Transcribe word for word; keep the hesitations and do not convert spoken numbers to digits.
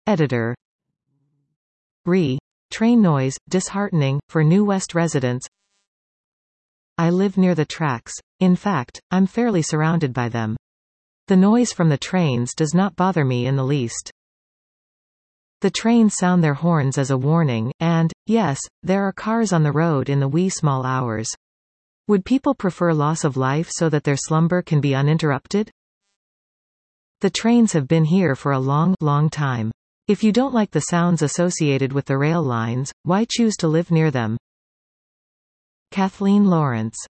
Editor. Re. Train noise, disheartening, for New West residents. I live near the tracks. In fact, I'm fairly surrounded by them. The noise from the trains does not bother me in the least. The trains sound their horns as a warning, and, yes, there are cars on the road in the wee small hours. Would people prefer loss of life so that their slumber can be uninterrupted? The trains have been here for a long, long time. If you don't like the sounds associated with the rail lines, why choose to live near them? Kathleen Lawrence.